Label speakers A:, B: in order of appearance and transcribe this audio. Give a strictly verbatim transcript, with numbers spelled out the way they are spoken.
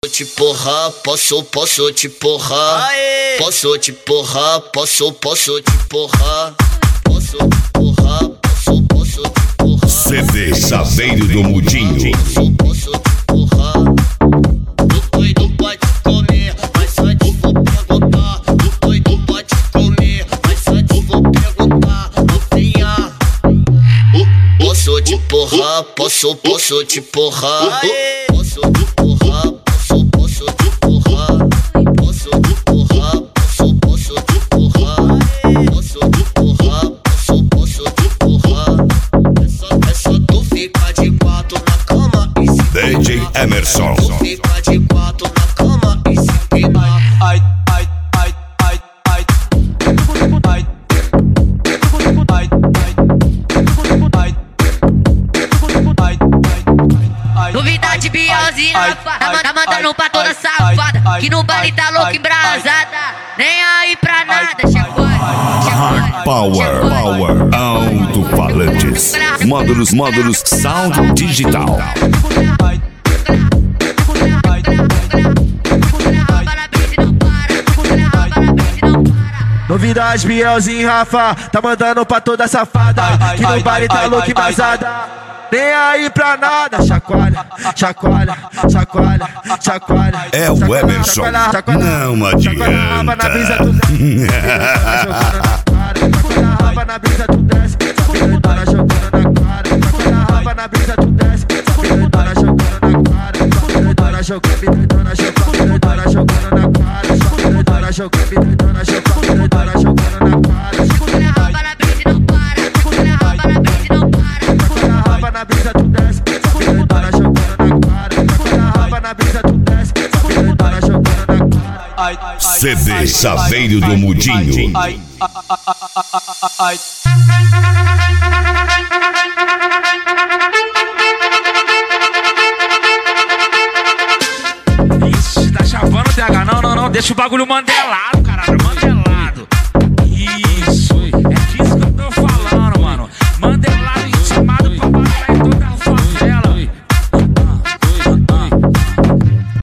A: te porrar, posso, posso te porrar. Aê! Posso te porrar, posso, posso te porrar. Posso te porrar, posso, posso te porrar.
B: C D Chaveiro do Mudinho.
A: Posso, posso te porrar. O doido pode comer, mas antes vou perguntar. O doido pode comer, mas antes vou perguntar. Novinha, posso te porrar, posso, posso te porrar. Aê! Posso te porrar. Posso te porrar, posso te porrar, posso, posso te porrar, posso te porrar, posso, posso te porrar. É só, é só tu ficar de quatro na cama e se
B: D J Emerson.
A: Tu ficar de quatro na cama e se pegar.
C: Ai, ai, ai, ai, ai. Ai. Ai, ai. Ai, ai.
D: Novidade, Bielzinho, tá, tá mandando pra toda safada que no baile tá louco embrasada, nem aí pra nada.
B: Hard Power, Power, alto-falantes, módulos, módulos, sound digital.
C: Novidade, Bielzinho, Rafa, tá mandando pra toda safada que no baile tá louco embrasada. Nem aí pra nada, chacoalha, chacoalha, chacoalha, chacoalha.
B: É o Emerson, não adianta.
C: Chacoalha na brisa, tu desce, chacoalha raba na brisa, tu desce, chacoalha jogando na cara, chacoalha raba na brisa, tu desce, chacoalha jogando na cara, chacoalha jogando, chacoalha jogando na cara, chacoalha jogando, chacoalha jogando na cara. Na brisa tu desce, tá jogando na cara. Na raba na brisa tu desce, tá jogando na cara.
B: C D Chaveiro do Mudinho.
C: Ai, ai, Ixi, tá chavando o T H, não, não, não, deixa o bagulho mandelado.